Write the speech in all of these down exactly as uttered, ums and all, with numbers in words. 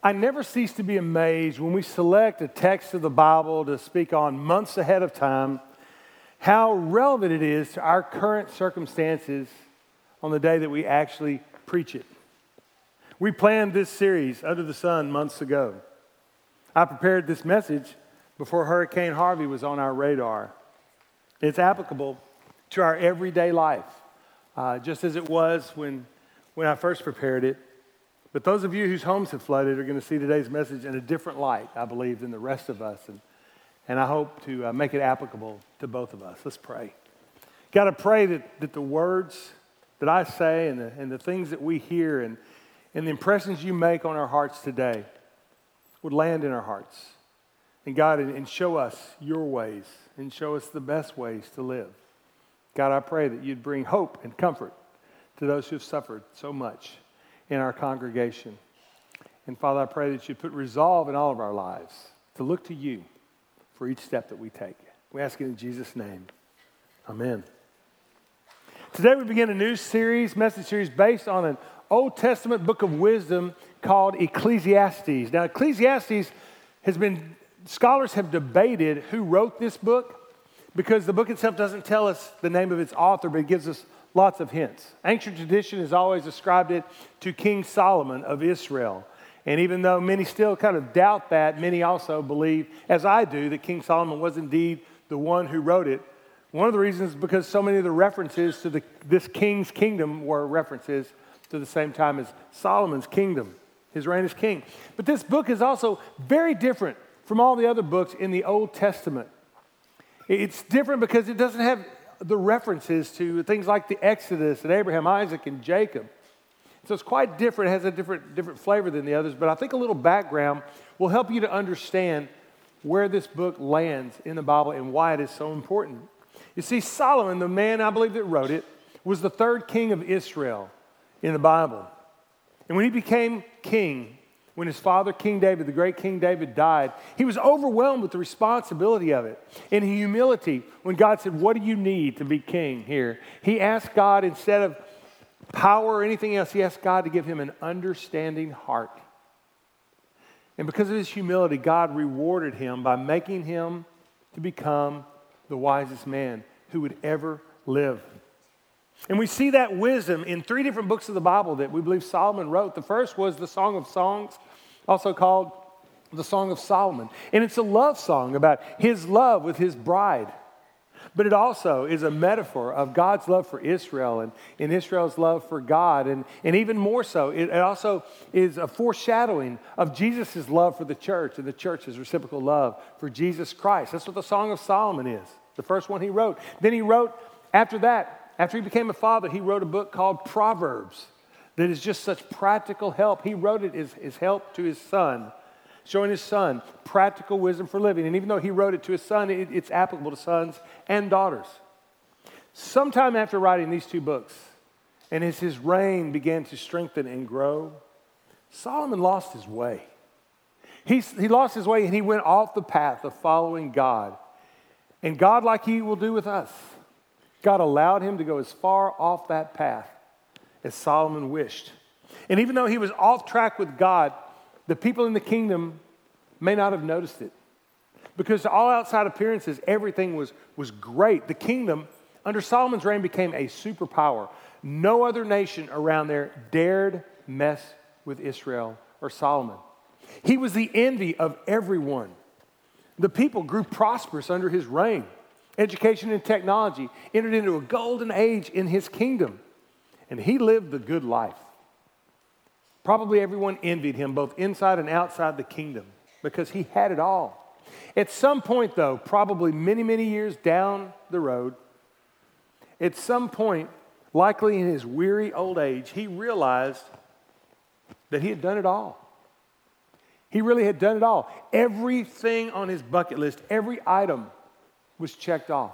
I never cease to be amazed when we select a text of the Bible to speak on months ahead of time, how relevant it is to our current circumstances on the day that we actually preach it. We planned this series, Under the Sun, months ago. I prepared this message before Hurricane Harvey was on our radar. It's applicable to our everyday life, uh, just as it was when, when I first prepared it. But those of you whose homes have flooded are going to see today's message in a different light, I believe, than the rest of us. And, and I hope to uh, make it applicable to both of us. Let's pray. Got to pray that, that the words that I say and the, and the things that we hear and, and the impressions you make on our hearts today would land in our hearts. And God, and, and show us your ways and show us the best ways to live. God, I pray that you'd bring hope and comfort to those who have suffered so much in our congregation. And Father, I pray that you put resolve in all of our lives to look to you for each step that we take. We ask it in Jesus' name. Amen. Today we begin a new series, message series, based on an Old Testament book of wisdom called Ecclesiastes. Now, Ecclesiastes has been, scholars have debated who wrote this book because the book itself doesn't tell us the name of its author, but it gives us lots of hints. Ancient tradition has always ascribed it to King Solomon of Israel. And even though many still kind of doubt that, many also believe, as I do, that King Solomon was indeed the one who wrote it. One of the reasons is because so many of the references to the, this king's kingdom were references to the same time as Solomon's kingdom, his reign as king. But this book is also very different from all the other books in the Old Testament. It's different because it doesn't have the references to things like the Exodus and Abraham, Isaac, and Jacob. So it's quite different. It has a different, different flavor than the others. But I think a little background will help you to understand where this book lands in the Bible and why it is so important. You see, Solomon, the man I believe that wrote it, was the third king of Israel in the Bible. And when he became king, when his father, King David, the great King David, died, he was overwhelmed with the responsibility of it. In humility, when God said, what do you need to be king here? He asked God, instead of power or anything else, he asked God to give him an understanding heart. And because of his humility, God rewarded him by making him to become the wisest man who would ever live. And we see that wisdom in three different books of the Bible that we believe Solomon wrote. The first was the Song of Songs, also called the Song of Solomon. And it's a love song about his love with his bride. But it also is a metaphor of God's love for Israel and, and Israel's love for God. And, and even more so, it, it also is a foreshadowing of Jesus' love for the church and the church's reciprocal love for Jesus Christ. That's what the Song of Solomon is, the first one he wrote. Then he wrote, after that, after he became a father, he wrote a book called Proverbs that is just such practical help. He wrote it as, as help to his son, showing his son practical wisdom for living. And even though he wrote it to his son, it, it's applicable to sons and daughters. Sometime after writing these two books, and as his reign began to strengthen and grow, Solomon lost his way. He, he lost his way and he went off the path of following God. And God, like he will do with us, God allowed him to go as far off that path as Solomon wished. And even though he was off track with God, the people in the kingdom may not have noticed it. Because to all outside appearances, everything was, was great. The kingdom, under Solomon's reign, became a superpower. No other nation around there dared mess with Israel or Solomon. He was the envy of everyone. The people grew prosperous under his reign. Education and technology entered into a golden age in his kingdom. And he lived the good life. Probably everyone envied him, both inside and outside the kingdom, because he had it all. At some point, though, probably many, many years down the road, at some point, likely in his weary old age, he realized that he had done it all. He really had done it all. Everything on his bucket list, every item was checked off.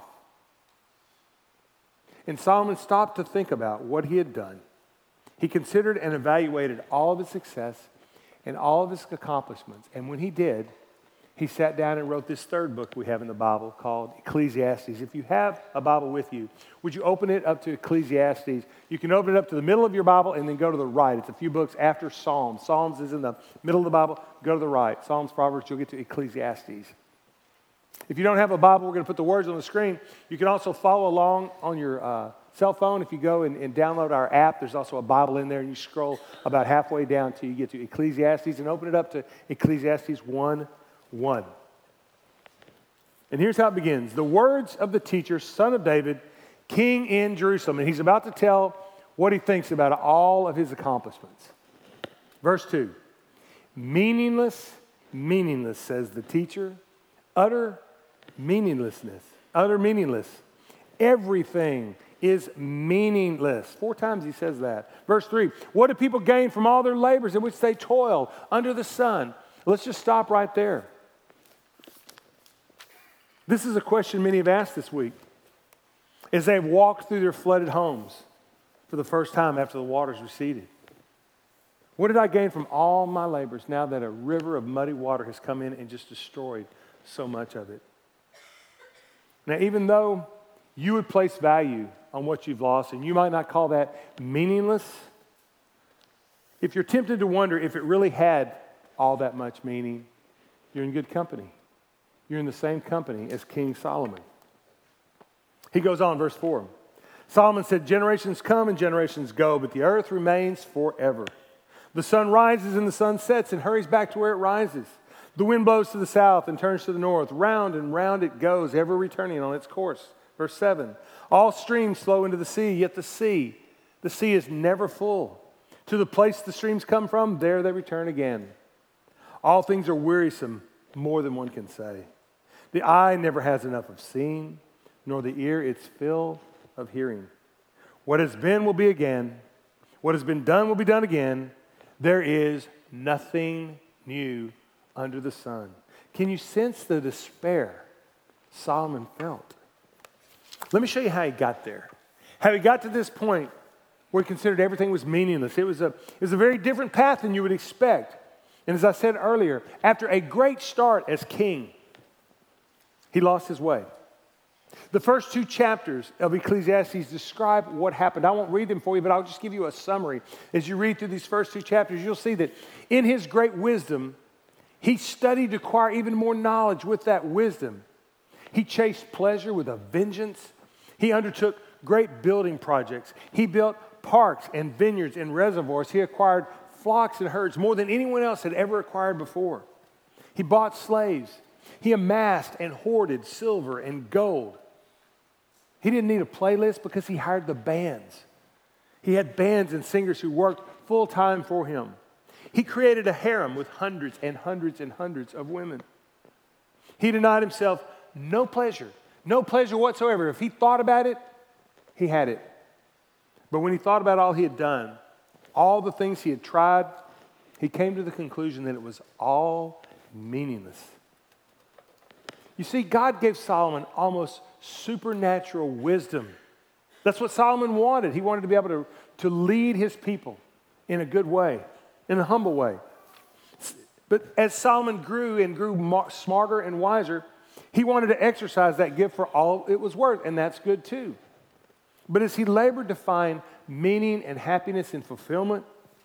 And Solomon stopped to think about what he had done. He considered and evaluated all of his success and all of his accomplishments. And when he did, he sat down and wrote this third book we have in the Bible called Ecclesiastes. If you have a Bible with you, would you open it up to Ecclesiastes? You can open it up to the middle of your Bible and then go to the right. It's a few books after Psalms. Psalms is in the middle of the Bible. Go to the right. Psalms, Proverbs, you'll get to Ecclesiastes. If you don't have a Bible, we're going to put the words on the screen. You can also follow along on your uh, cell phone. If you go and, and download our app, there's also a Bible in there, and you scroll about halfway down till you get to Ecclesiastes and open it up to Ecclesiastes one one. And here's how it begins. The words of the teacher, son of David, king in Jerusalem. And he's about to tell what he thinks about all of his accomplishments. Verse two. Meaningless, meaningless, says the teacher. Utter meaninglessness. Utter meaningless. Everything is meaningless. Four times he says that. Verse three. What do people gain from all their labors in which they toil under the sun? Let's just stop right there. This is a question many have asked this week as they've walked through their flooded homes for the first time after the waters receded. What did I gain from all my labors now that a river of muddy water has come in and just destroyed so much of it? Now, even though you would place value on what you've lost, and you might not call that meaningless, if you're tempted to wonder if it really had all that much meaning, you're in good company. You're in the same company as King Solomon. He goes on, verse four. Solomon said, generations come and generations go, but the earth remains forever. The sun rises and the sun sets and hurries back to where it rises. The wind blows to the south and turns to the north. Round and round it goes, ever returning on its course. Verse seven. All streams flow into the sea, yet the sea, the sea is never full. To the place the streams come from, there they return again. All things are wearisome, more than one can say. The eye never has enough of seeing, nor the ear its fill of hearing. What has been will be again. What has been done will be done again. There is nothing new under the sun. Can you sense the despair Solomon felt? Let me show you how he got there. How he got to this point where he considered everything was meaningless. It was a, it was a very different path than you would expect. And as I said earlier, after a great start as king, he lost his way. The first two chapters of Ecclesiastes describe what happened. I won't read them for you, but I'll just give you a summary. As you read through these first two chapters, you'll see that in his great wisdom, he studied to acquire even more knowledge with that wisdom. He chased pleasure with a vengeance. He undertook great building projects. He built parks and vineyards and reservoirs. He acquired flocks and herds more than anyone else had ever acquired before. He bought slaves. He amassed and hoarded silver and gold. He didn't need a playlist because he hired the bands. He had bands and singers who worked full time for him. He created a harem with hundreds and hundreds and hundreds of women. He denied himself no pleasure, no pleasure whatsoever. If he thought about it, he had it. But when he thought about all he had done, all the things he had tried, he came to the conclusion that it was all meaningless. You see, God gave Solomon almost supernatural wisdom. That's what Solomon wanted. He wanted to be able to, to lead his people in a good way, in a humble way. But as Solomon grew and grew more, smarter and wiser, he wanted to exercise that gift for all it was worth, and that's good too. But as he labored to find meaning and happiness and fulfillment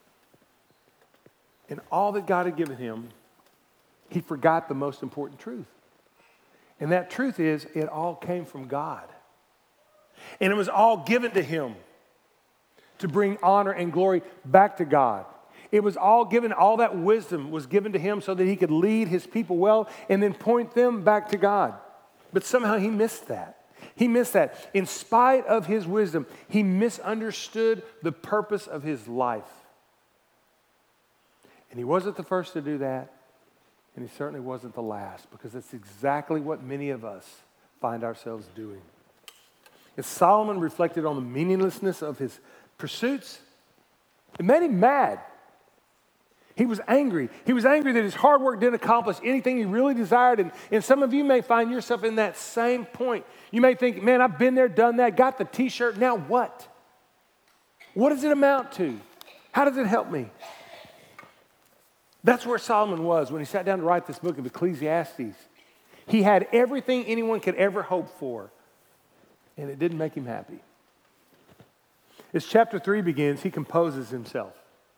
in all that God had given him, he forgot the most important truth. And that truth is, it all came from God. And it was all given to him to bring honor and glory back to God. It was all given, all that wisdom was given to him so that he could lead his people well and then point them back to God. But somehow he missed that. He missed that. In spite of his wisdom, he misunderstood the purpose of his life. And he wasn't the first to do that. And he certainly wasn't the last, because that's exactly what many of us find ourselves doing. As Solomon reflected on the meaninglessness of his pursuits, it made him mad. He was angry. He was angry that his hard work didn't accomplish anything he really desired. And, and some of you may find yourself in that same point. You may think, man, I've been there, done that, got the t-shirt, now what? What does it amount to? How does it help me? That's where Solomon was when he sat down to write this book of Ecclesiastes. He had everything anyone could ever hope for, and it didn't make him happy. As chapter three begins, he composes himself.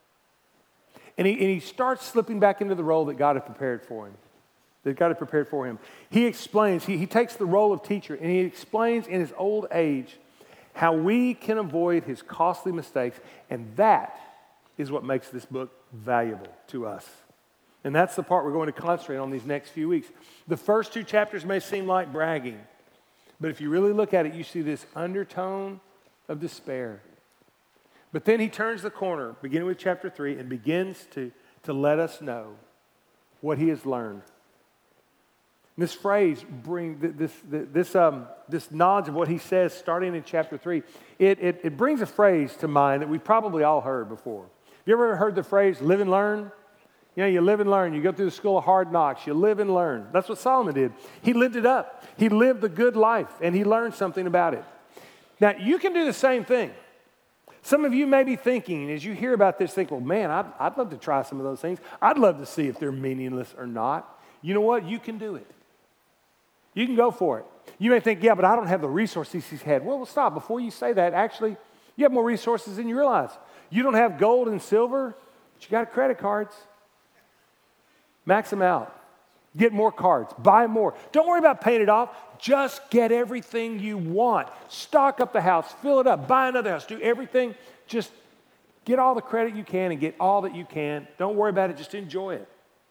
And he, and he starts slipping back into the role that God had prepared for him. That God had prepared for him. He explains, he, he takes the role of teacher, and he explains in his old age how we can avoid his costly mistakes, and that is what makes this book valuable to us. And that's the part we're going to concentrate on these next few weeks. The first two chapters may seem like bragging, but if you really look at it, you see this undertone of despair. But then he turns the corner, beginning with chapter three, and begins to, to let us know what he has learned. This phrase, bring this this um, this knowledge of what he says, starting in chapter three, it, it it brings a phrase to mind that we've probably all heard before. Have you ever heard the phrase "live and learn"? You know, you live and learn. You go through the school of hard knocks. You live and learn. That's what Solomon did. He lived it up. He lived the good life, and he learned something about it. Now, you can do the same thing. Some of you may be thinking, as you hear about this, think, well, man, I'd, I'd love to try some of those things. I'd love to see if they're meaningless or not. You know what? You can do it. You can go for it. You may think, yeah, but I don't have the resources he's had. Well, well, stop. Before you say that, actually, you have more resources than you realize. You don't have gold and silver, but you got credit cards. Max them out. Get more cards. Buy more. Don't worry about paying it off. Just get everything you want. Stock up the house. Fill it up. Buy another house. Do everything. Just get all the credit you can and get all that you can. Don't worry about it. Just enjoy it.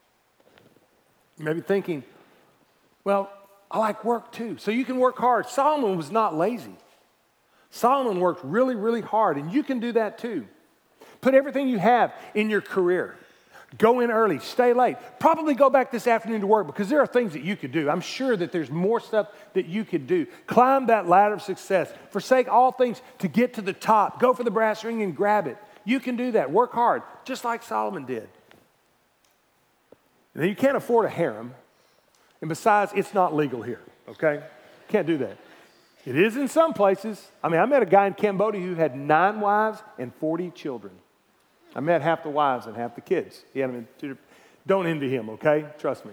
You may be thinking, well, I like work too. So you can work hard. Solomon was not lazy. Solomon worked really, really hard, and you can do that too. Put everything you have in your career. Go in early, stay late. Probably go back this afternoon to work because there are things that you could do. I'm sure that there's more stuff that you could do. Climb that ladder of success. Forsake all things to get to the top. Go for the brass ring and grab it. You can do that. Work hard, just like Solomon did. Now, you can't afford a harem. And besides, it's not legal here, okay? Can't do that. It is in some places. I mean, I met a guy in Cambodia who had nine wives and forty children. I met half the wives and half the kids. He had them in two, don't envy him, okay? Trust me.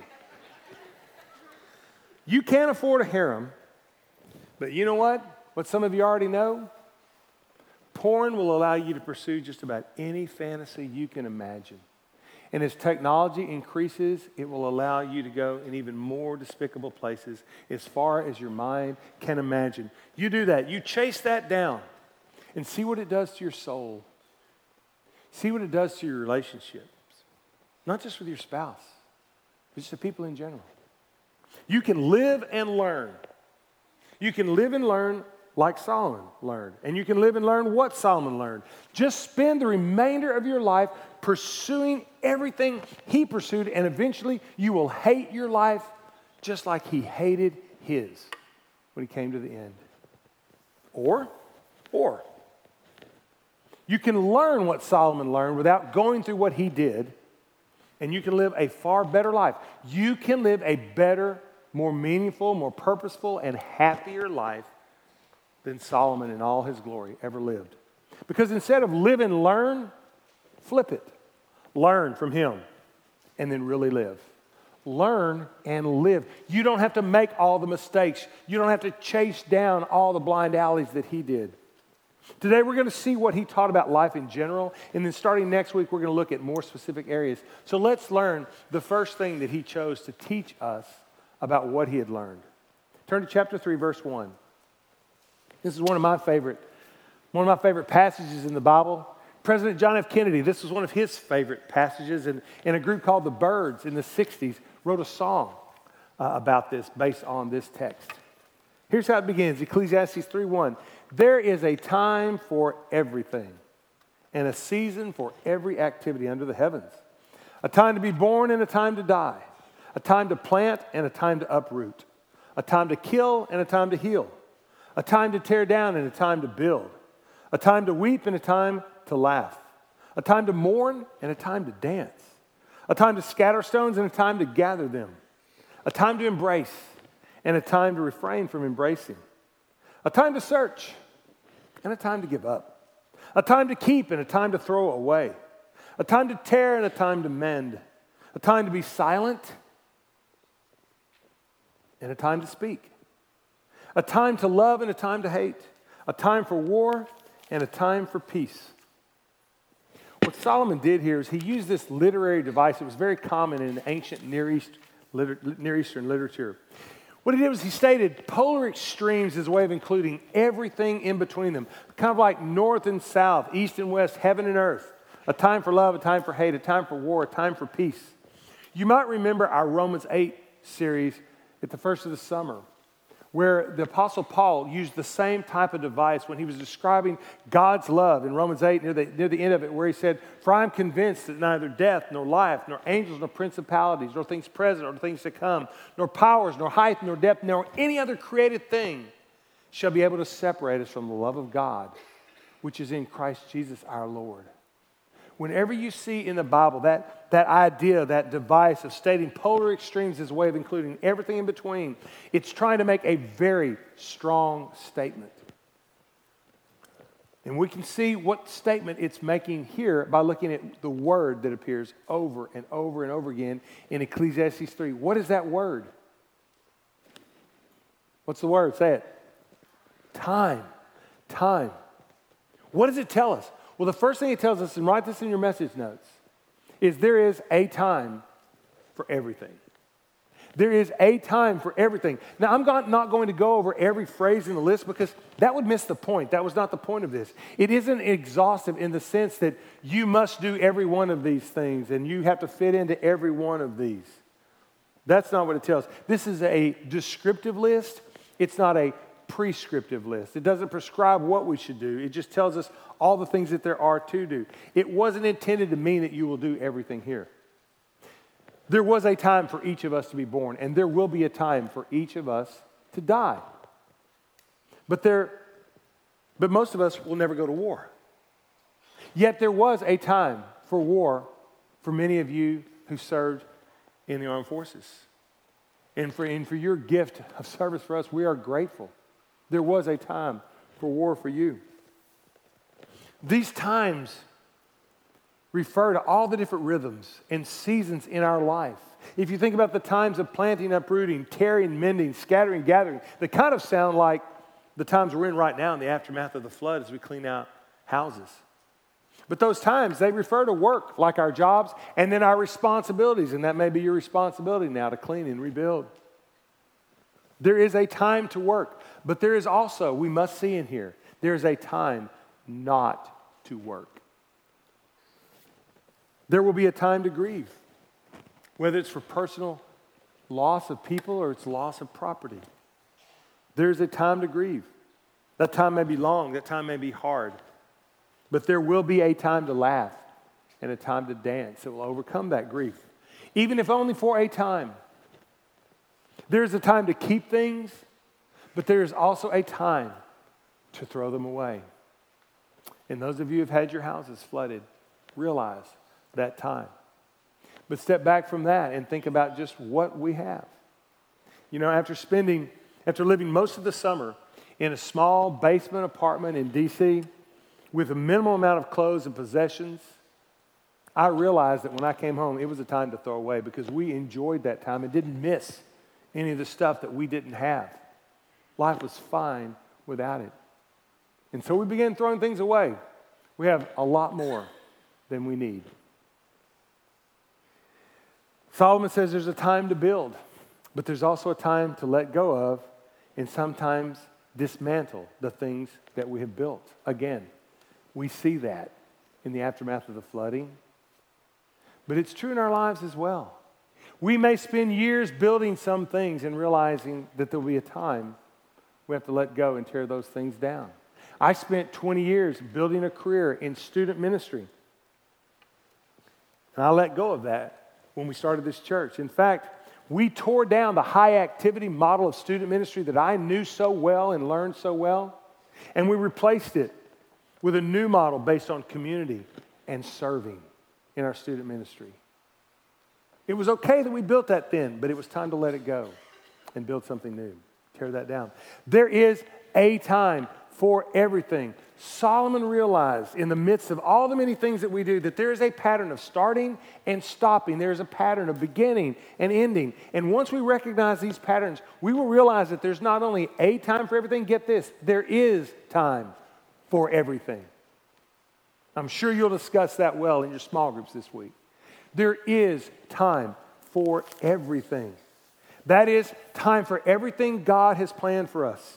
You can't afford a harem, but you know what? What some of you already know? Porn will allow you to pursue just about any fantasy you can imagine. And as technology increases, it will allow you to go in even more despicable places as far as your mind can imagine. You do that. You chase that down and see what it does to your soul. See what it does to your relationships. Not just with your spouse, but just the people in general. You can live and learn. You can live and learn like Solomon learned. And you can live and learn what Solomon learned. Just spend the remainder of your life pursuing everything he pursued, and eventually you will hate your life just like he hated his when he came to the end. Or, or, you can learn what Solomon learned without going through what he did, and you can live a far better life. You can live a better, more meaningful, more purposeful, and happier life than Solomon in all his glory ever lived. Because instead of live and learn, flip it. Learn from him and then really live. Learn and live. You don't have to make all the mistakes. You don't have to chase down all the blind alleys that he did. Today we're going to see what he taught about life in general, and then starting next week we're going to look at more specific areas. So let's learn the first thing that he chose to teach us about what he had learned. Turn to chapter three, verse one. This is one of my favorite, one of my favorite passages in the Bible. President John F. Kennedy, this was one of his favorite passages, and, and a group called the Byrds in the sixties wrote a song uh, about this based on this text. Here's how it begins, Ecclesiastes three one. There is a time for everything and a season for every activity under the heavens. A time to be born and a time to die. A time to plant and a time to uproot. A time to kill and a time to heal. A time to tear down and a time to build. A time to weep and a time to laugh. A time to mourn and a time to dance. A time to scatter stones and a time to gather them. A time to embrace and a time to refrain from embracing. A time to search and a time to give up. A time to keep and a time to throw away. A time to tear and a time to mend. a time to be silent, and a time to speak, a time to love and a time to hate, a time for war and a time for peace. What Solomon did here is he used this literary device that was very common in ancient Near East, Near Eastern literature. What he did was he stated polar extremes as a way of including everything in between them, kind of like north and south, east and west, heaven and earth, a time for love, a time for hate, a time for war, a time for peace. You might remember our Romans eight series at the first of the summer, where the Apostle Paul used the same type of device when he was describing God's love in Romans eight, near the, near the end of it, where he said, "For I am convinced that neither death, nor life, nor angels, nor principalities, nor things present, nor things to come, nor powers, nor height, nor depth, nor any other created thing shall be able to separate us from the love of God, which is in Christ Jesus our Lord." Whenever you see in the Bible that, that idea, that device of stating polar extremes as a way of including everything in between, it's trying to make a very strong statement. And we can see what statement it's making here by looking at the word that appears over and over and over again in Ecclesiastes three. What is that word? What's the word? Say it. Time. Time. What does it tell us? Well, the first thing it tells us, and write this in your message notes, is there is a time for everything. There is a time for everything. Now, I'm not going to go over every phrase in the list because that would miss the point. That was not the point of this. It isn't exhaustive in the sense that you must do every one of these things and you have to fit into every one of these. That's not what it tells. This is a descriptive list. It's not a prescriptive list. It doesn't prescribe what we should do. It just tells us all the things that there are to do. It wasn't intended to mean that you will do everything here. There was a time for each of us to be born, and there will be a time for each of us to die. But there, but most of us will never go to war. Yet there was a time for war for many of you who served in the armed forces. And for, and for your gift of service for us, we are grateful. There was a time for war for you. These times refer to all the different rhythms and seasons in our life. If you think about the times of planting, uprooting, tearing, mending, scattering, gathering, they kind of sound like the times we're in right now in the aftermath of the flood as we clean out houses. But those times, they refer to work, like our jobs, and then our responsibilities, and that may be your responsibility now to clean and rebuild. There is a time to work, but there is also, we must see in here, there is a time not to work. There will be a time to grieve, whether it's for personal loss of people or it's loss of property. There's a time to grieve. That time may be long, that time may be hard, but there will be a time to laugh and a time to dance that will overcome that grief, even if only for a time. There's a time to keep things, but there is also a time to throw them away. And those of you who have had your houses flooded, realize that time. But step back from that and think about just what we have. You know, after spending, after living most of the summer in a small basement apartment in D C with a minimal amount of clothes and possessions, I realized that when I came home, it was a time to throw away because we enjoyed that time and didn't miss any of the stuff that we didn't have. Life was fine without it. And so we began throwing things away. We have a lot more than we need. Solomon says there's a time to build, but there's also a time to let go of and sometimes dismantle the things that we have built. Again, we see that in the aftermath of the flooding, but it's true in our lives as well. We may spend years building some things and realizing that there will be a time we have to let go and tear those things down. I spent twenty years building a career in student ministry, and I let go of that when we started this church. In fact, we tore down the high activity model of student ministry that I knew so well and learned so well, and we replaced it with a new model based on community and serving in our student ministry. It was okay that we built that then, but it was time to let it go and build something new. Tear that down. There is a time for everything. Solomon realized in the midst of all the many things that we do that there is a pattern of starting and stopping. There is a pattern of beginning and ending. And once we recognize these patterns, we will realize that there's not only a time for everything, get this, there is time for everything. I'm sure you'll discuss that well in your small groups this week. There is time for everything. That is time for everything God has planned for us.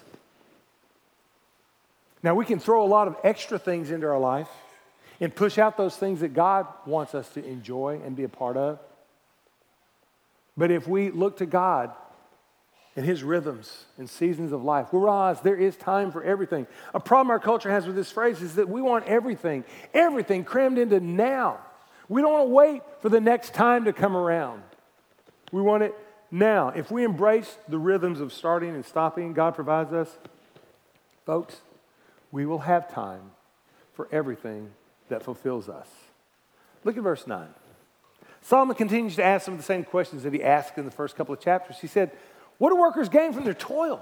Now, we can throw a lot of extra things into our life and push out those things that God wants us to enjoy and be a part of. But if we look to God and His rhythms and seasons of life, we'll realize there is time for everything. A problem our culture has with this phrase is that we want everything, everything crammed into now. We don't want to wait for the next time to come around. We want it now. If we embrace the rhythms of starting and stopping God provides us, folks, we will have time for everything that fulfills us. Look at verse nine. Solomon continues to ask some of the same questions that he asked in the first couple of chapters. He said, what do workers gain from their toil?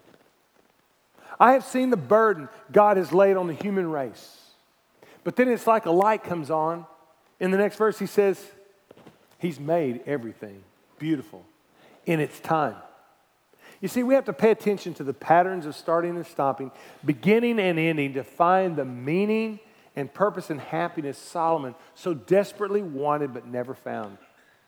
I have seen the burden God has laid on the human race. But then it's like a light comes on. In the next verse he says, He's made everything beautiful in its time. You see, we have to pay attention to the patterns of starting and stopping, beginning and ending, to find the meaning and purpose and happiness Solomon so desperately wanted but never found.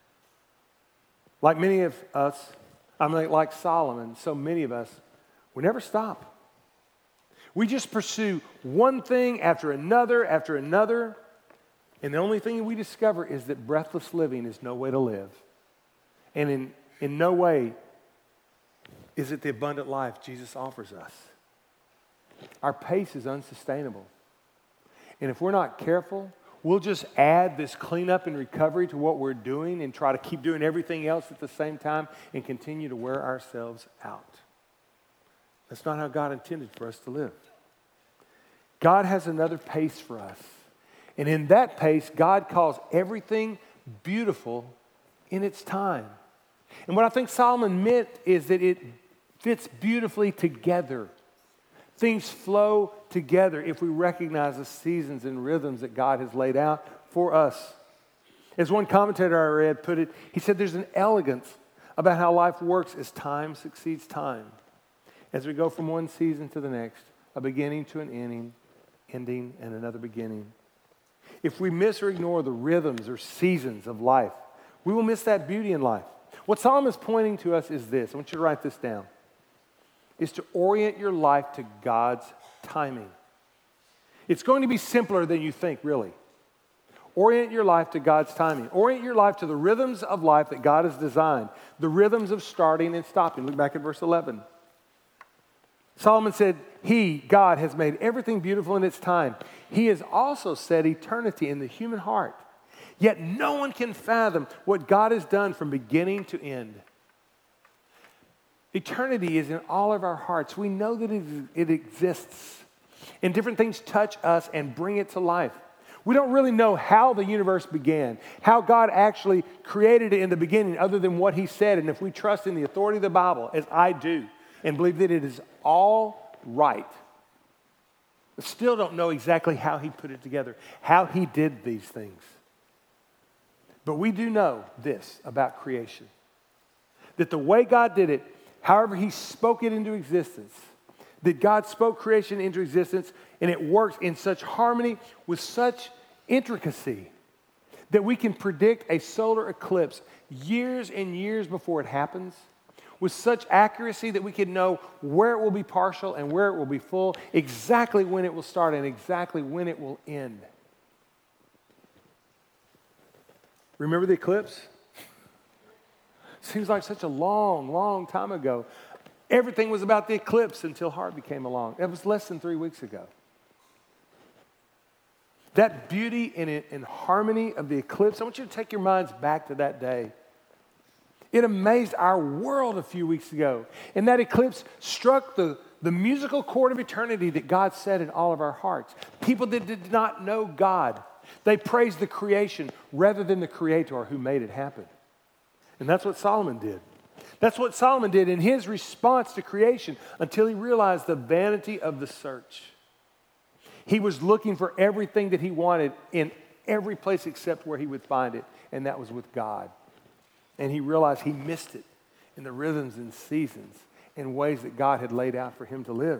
Like many of us, I mean, like Solomon, so many of us, we never stop. We just pursue one thing after another after another, and the only thing we discover is that breathless living is no way to live. And in, in no way is it the abundant life Jesus offers us. Our pace is unsustainable. And if we're not careful, we'll just add this cleanup and recovery to what we're doing and try to keep doing everything else at the same time and continue to wear ourselves out. That's not how God intended for us to live. God has another pace for us. And in that pace, God calls everything beautiful in its time. And what I think Solomon meant is that it fits beautifully together. Things flow together if we recognize the seasons and rhythms that God has laid out for us. As one commentator I read put it, he said there's an elegance about how life works as time succeeds time. As we go from one season to the next, a beginning to an ending, ending and another beginning. If we miss or ignore the rhythms or seasons of life, we will miss that beauty in life. What Solomon is pointing to us is this. I want you to write this down. Is to orient your life to God's timing. It's going to be simpler than you think, really. Orient your life to God's timing. Orient your life to the rhythms of life that God has designed. The rhythms of starting and stopping. Look back at verse eleven. Solomon said, He, God, has made everything beautiful in its time. He has also set eternity in the human heart. Yet no one can fathom what God has done from beginning to end. Eternity is in all of our hearts. We know that it, it exists. And different things touch us and bring it to life. We don't really know how the universe began, how God actually created it in the beginning other than what He said. And if we trust in the authority of the Bible, as I do, and believe that it is all right, I still don't know exactly how He put it together, how He did these things. But we do know this about creation, that the way God did it, however He spoke it into existence, that God spoke creation into existence, and it works in such harmony with such intricacy that we can predict a solar eclipse years and years before it happens with such accuracy that we can know where it will be partial and where it will be full, exactly when it will start and exactly when it will end. Remember the eclipse? Seems like such a long, long time ago. Everything was about the eclipse until Harvey came along. That was less than three weeks ago. That beauty and, and harmony of the eclipse, I want you to take your minds back to that day. It amazed our world a few weeks ago. And that eclipse struck the, the musical chord of eternity that God set in all of our hearts. People that did not know God, they praised the creation rather than the Creator who made it happen. And that's what Solomon did. That's what Solomon did in his response to creation until he realized the vanity of the search. He was looking for everything that he wanted in every place except where he would find it, and that was with God. And he realized he missed it in the rhythms and seasons and ways that God had laid out for him to live.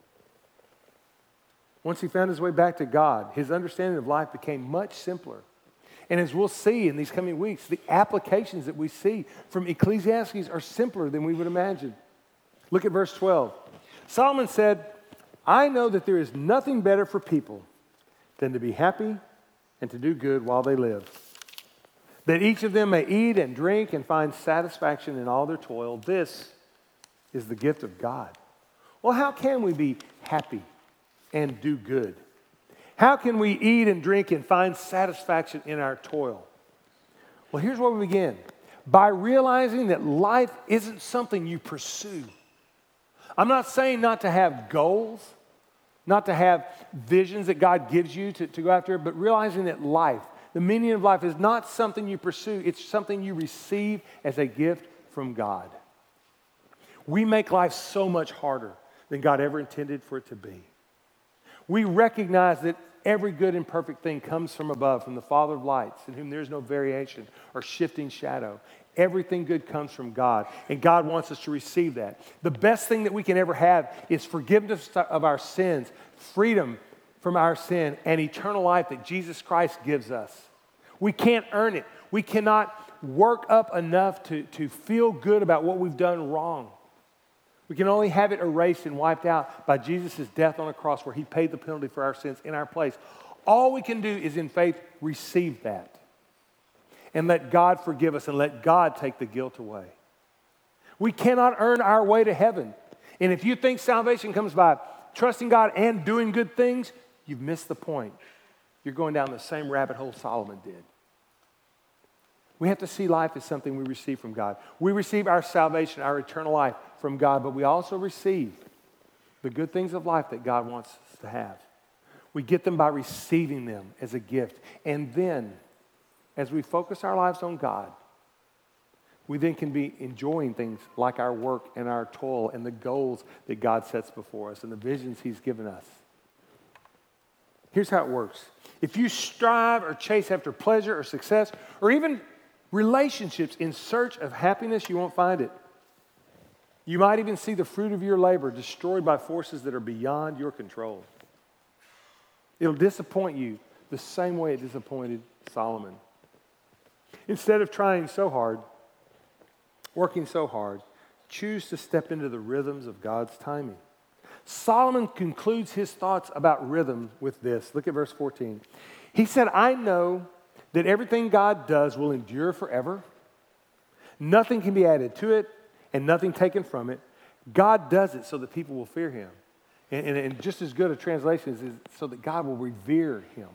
Once he found his way back to God, his understanding of life became much simpler. And as we'll see in these coming weeks, the applications that we see from Ecclesiastes are simpler than we would imagine. Look at verse twelve. Solomon said, I know that there is nothing better for people than to be happy and to do good while they live, that each of them may eat and drink and find satisfaction in all their toil. This is the gift of God. Well, how can we be happy and do good? How can we eat and drink and find satisfaction in our toil? Well, here's where we begin. By realizing that life isn't something you pursue. I'm not saying not to have goals, not to have visions that God gives you to, to go after, but realizing that life, the meaning of life, is not something you pursue. It's something you receive as a gift from God. We make life so much harder than God ever intended for it to be. We recognize that every good and perfect thing comes from above, from the Father of lights, in whom there is no variation or shifting shadow. Everything good comes from God, and God wants us to receive that. The best thing that we can ever have is forgiveness of our sins, freedom from our sin, and eternal life that Jesus Christ gives us. We can't earn it. We cannot work up enough to, to feel good about what we've done wrong. We can only have it erased and wiped out by Jesus' death on a cross where he paid the penalty for our sins in our place. All we can do is in faith receive that and let God forgive us and let God take the guilt away. We cannot earn our way to heaven. And if you think salvation comes by trusting God and doing good things, you've missed the point. You're going down the same rabbit hole Solomon did. We have to see life as something we receive from God. We receive our salvation, our eternal life from God, but we also receive the good things of life that God wants us to have. We get them by receiving them as a gift. And then, as we focus our lives on God, we then can be enjoying things like our work and our toil and the goals that God sets before us and the visions he's given us. Here's how it works. If you strive or chase after pleasure or success or even relationships in search of happiness, you won't find it. You might even see the fruit of your labor destroyed by forces that are beyond your control. It'll disappoint you the same way it disappointed Solomon. Instead of trying so hard, working so hard, choose to step into the rhythms of God's timing. Solomon concludes his thoughts about rhythm with this. Look at verse fourteen. He said, I know that everything God does will endure forever. Nothing can be added to it and nothing taken from it. God does it so that people will fear him. And, and, and just as good a translation is, is so that God will revere him.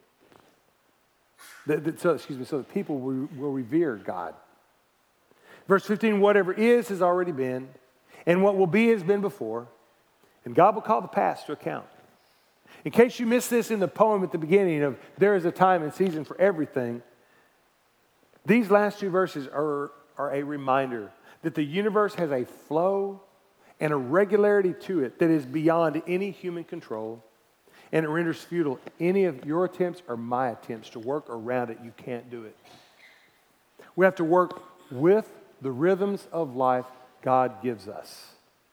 That, that, so, excuse me, so that people will, will revere God. Verse fifteen, whatever is has already been, and what will be has been before, and God will call the past to account. In case you missed this in the poem at the beginning of there is a time and season for everything, these last two verses are, are a reminder that the universe has a flow and a regularity to it that is beyond any human control, and it renders futile any of your attempts or my attempts to work around it. You can't do it. We have to work with the rhythms of life God gives us.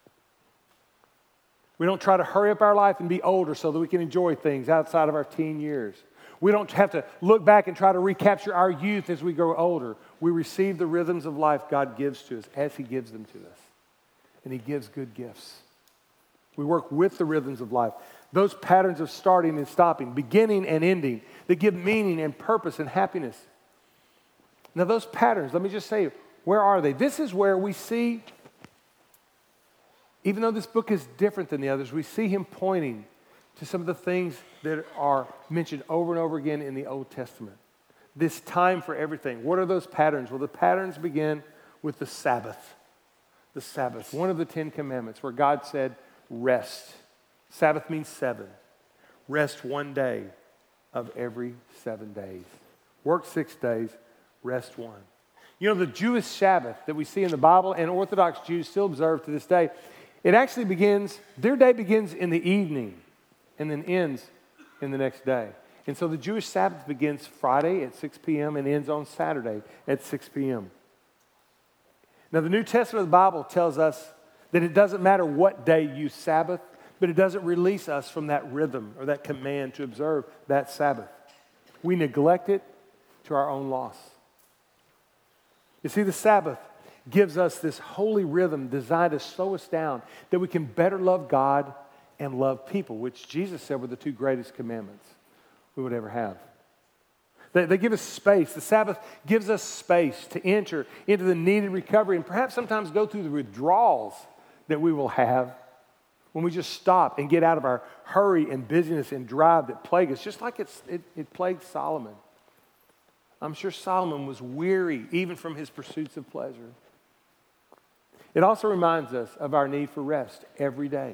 We don't try to hurry up our life and be older so that we can enjoy things outside of our teen years. We don't have to look back and try to recapture our youth as we grow older. We receive the rhythms of life God gives to us as he gives them to us. And he gives good gifts. We work with the rhythms of life. Those patterns of starting and stopping, beginning and ending, that give meaning and purpose and happiness. Now those patterns, let me just say, where are they? This is where we see, even though this book is different than the others, we see him pointing to some of the things that are mentioned over and over again in the Old Testament. This time for everything. What are those patterns? Well, the patterns begin with the Sabbath. The Sabbath, one of the Ten Commandments, where God said, rest. Sabbath means seven. Rest one day of every seven days. Work six days, rest one. You know, the Jewish Sabbath that we see in the Bible and Orthodox Jews still observe to this day, it actually begins, their day begins in the evening and then ends in the next day. And so the Jewish Sabbath begins Friday at six p.m. and ends on Saturday at six p.m. Now, the New Testament of the Bible tells us that it doesn't matter what day you Sabbath, but it doesn't release us from that rhythm or that command to observe that Sabbath. We neglect it to our own loss. You see, the Sabbath gives us this holy rhythm designed to slow us down, that we can better love God and love people, which Jesus said were the two greatest commandments we would ever have. They, they give us space. The Sabbath gives us space to enter into the needed recovery and perhaps sometimes go through the withdrawals that we will have when we just stop and get out of our hurry and busyness and drive that plague us, just like it's, it, it plagued Solomon. I'm sure Solomon was weary even from his pursuits of pleasure. It also reminds us of our need for rest every day.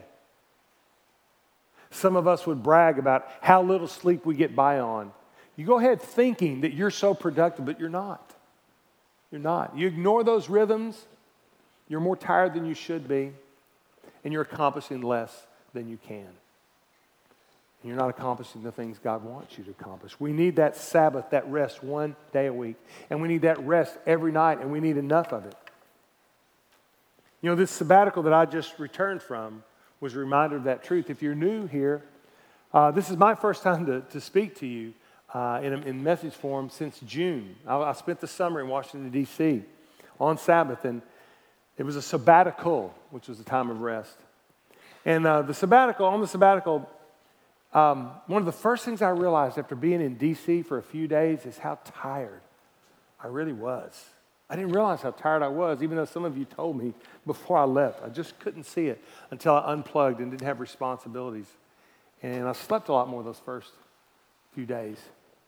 Some of us would brag about how little sleep we get by on. You go ahead thinking that you're so productive, but you're not. You're not. You ignore those rhythms, you're more tired than you should be, and you're accomplishing less than you can. And you're not accomplishing the things God wants you to accomplish. We need that Sabbath, that rest one day a week, and we need that rest every night, and we need enough of it. You know, this sabbatical that I just returned from was a reminder of that truth. If you're new here, uh, this is my first time to, to speak to you uh, in, in message form since June. I, I spent the summer in Washington, D C on Sabbath, and it was a sabbatical, which was a time of rest. And uh, the sabbatical, on the sabbatical, um, one of the first things I realized after being in D C for a few days is how tired I really was. I didn't realize how tired I was, even though some of you told me before I left. I just couldn't see it until I unplugged and didn't have responsibilities. And I slept a lot more those first few days.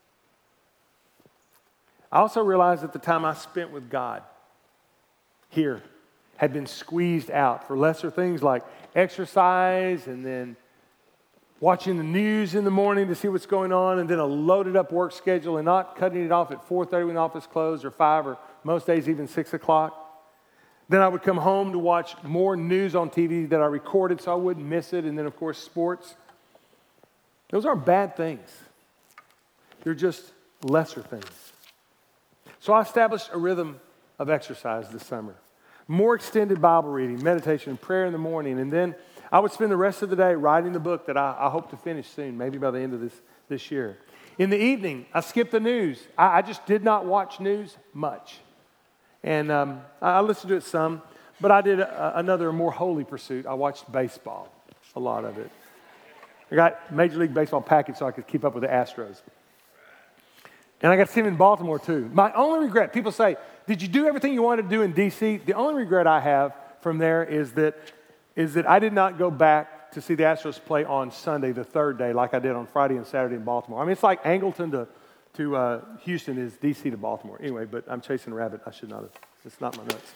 I also realized that the time I spent with God here had been squeezed out for lesser things like exercise and then watching the news in the morning to see what's going on, and then a loaded up work schedule and not cutting it off at four thirty when the office closed, or five, or most days even six o'clock. Then I would come home to watch more news on T V that I recorded so I wouldn't miss it, and then of course sports. Those aren't bad things. They're just lesser things. So I established a rhythm of exercise this summer. More extended Bible reading, meditation, and prayer in the morning, and then I would spend the rest of the day writing the book that I, I hope to finish soon, maybe by the end of this, this year. In the evening, I skipped the news. I, I just did not watch news much. And um, I, I listened to it some, but I did a, another more holy pursuit. I watched baseball, a lot of it. I got Major League Baseball package so I could keep up with the Astros. And I got to see him in Baltimore too. My only regret, people say, did you do everything you wanted to do in D C? The only regret I have from there is that is that I did not go back to see the Astros play on Sunday, the third day, like I did on Friday and Saturday in Baltimore. I mean, it's like Angleton to, to uh, Houston is D C to Baltimore. Anyway, but I'm chasing a rabbit. I should not have. It's not my nuts.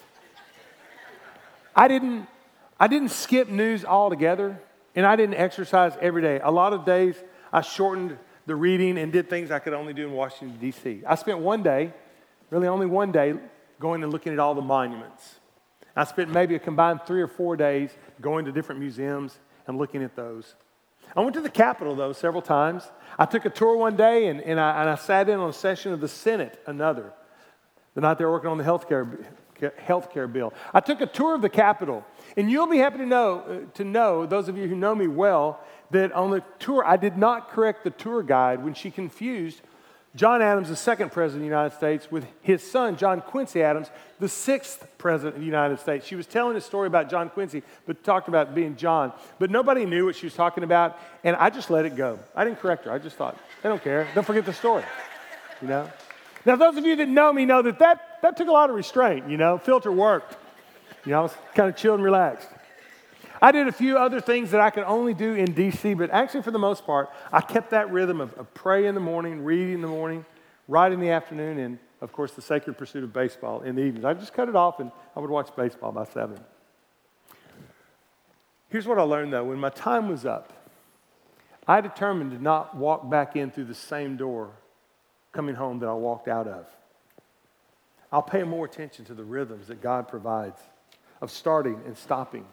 I didn't, I didn't skip news altogether, and I didn't exercise every day. A lot of days, I shortened the reading and did things I could only do in Washington, D C. I spent one day, really only one day, going and looking at all the monuments. I spent maybe a combined three or four days going to different museums and looking at those. I went to the Capitol, though, several times. I took a tour one day, and, and, I, and I sat in on a session of the Senate another, the night they were working on the health care, health care bill. I took a tour of the Capitol, and you'll be happy to know, uh, to know, those of you who know me well, that on the tour, I did not correct the tour guide when she confused John Adams, the second president of the United States, with his son, John Quincy Adams, the sixth president of the United States. She was telling a story about John Quincy, but talked about being John. But nobody knew what she was talking about, and I just let it go. I didn't correct her. I just thought, they don't care. Don't forget the story, you know? Now, those of you that know me know that that, that took a lot of restraint, you know? Filter worked. You know, I was kind of chilled and relaxed. I did a few other things that I could only do in D C, but actually for the most part, I kept that rhythm of, of pray in the morning, read in the morning, write in the afternoon, and of course the sacred pursuit of baseball in the evenings. I just cut it off and I would watch baseball by seven. Here's what I learned though. When my time was up, I determined to not walk back in through the same door coming home that I walked out of. I'll pay more attention to the rhythms that God provides of starting and stopping.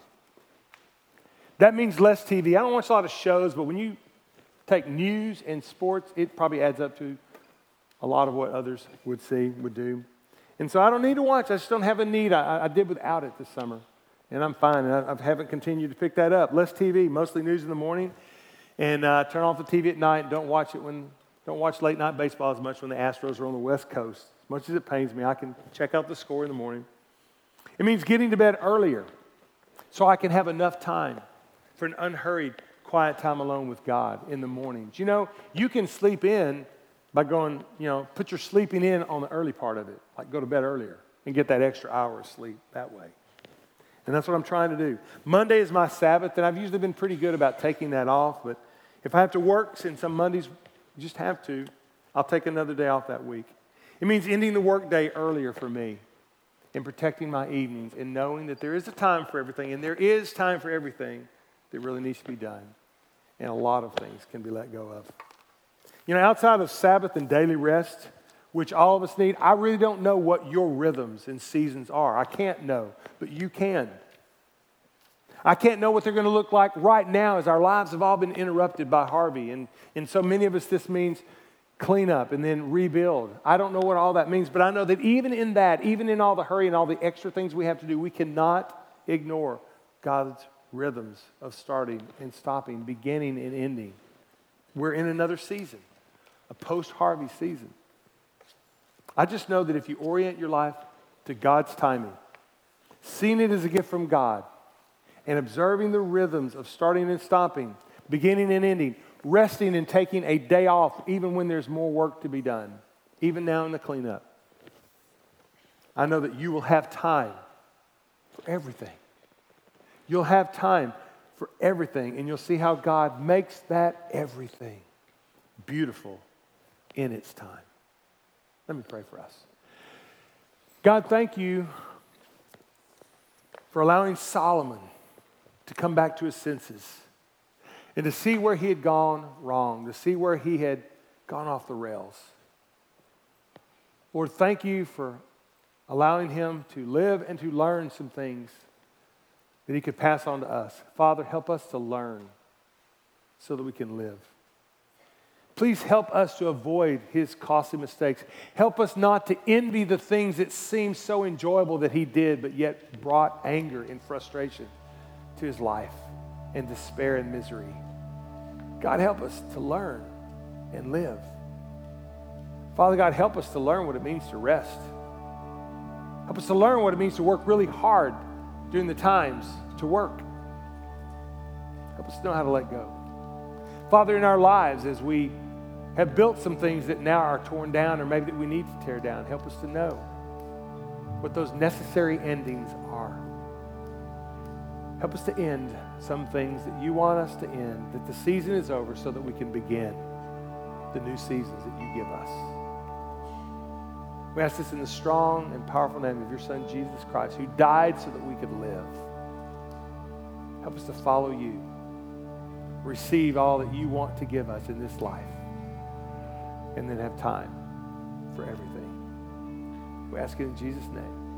That means less T V. I don't watch a lot of shows, but when you take news and sports, it probably adds up to a lot of what others would see, would do. And so I don't need to watch. I just don't have a need. I, I did without it this summer, and I'm fine. And I, I haven't continued to pick that up. Less T V, mostly news in the morning, and uh, turn off the T V at night. Don't watch it when, don't watch late night baseball as much when the Astros are on the West Coast. As much as it pains me, I can check out the score in the morning. It means getting to bed earlier so I can have enough time for an unhurried, quiet time alone with God in the mornings. You know, you can sleep in by going, you know, put your sleeping in on the early part of it, like go to bed earlier and get that extra hour of sleep that way. And that's what I'm trying to do. Monday is my Sabbath, and I've usually been pretty good about taking that off, but if I have to work, since some Mondays you just have to, I'll take another day off that week. It means ending the work day earlier for me and protecting my evenings and knowing that there is a time for everything, and there is time for everything that really needs to be done. And a lot of things can be let go of. You know, outside of Sabbath and daily rest, which all of us need, I really don't know what your rhythms and seasons are. I can't know, but you can. I can't know what they're going to look like right now as our lives have all been interrupted by Harvey. And, and so many of us, this means clean up and then rebuild. I don't know what all that means, but I know that even in that, even in all the hurry and all the extra things we have to do, we cannot ignore God's rhythms of starting and stopping, beginning and ending. We're in another season, a post-Harvey season. I just know that if you orient your life to God's timing, seeing it as a gift from God, and observing the rhythms of starting and stopping, beginning and ending, resting and taking a day off even when there's more work to be done, even now in the cleanup, I know that you will have time for everything. You'll have time for everything, and you'll see how God makes that everything beautiful in its time. Let me pray for us. God, thank you for allowing Solomon to come back to his senses and to see where he had gone wrong, to see where he had gone off the rails. Lord, thank you for allowing him to live and to learn some things that he could pass on to us. Father, help us to learn so that we can live. Please help us to avoid his costly mistakes. Help us not to envy the things that seem so enjoyable that he did, but yet brought anger and frustration to his life and despair and misery. God, help us to learn and live. Father God, help us to learn what it means to rest. Help us to learn what it means to work really hard during the times to work. Help us know how to let go. Father, in our lives, as we have built some things that now are torn down or maybe that we need to tear down, help us to know what those necessary endings are. Help us to end some things that you want us to end, that the season is over so that we can begin the new seasons that you give us. We ask this in the strong and powerful name of your Son, Jesus Christ, who died so that we could live. Help us to follow you, receive all that you want to give us in this life, and then have time for everything. We ask it in Jesus' name.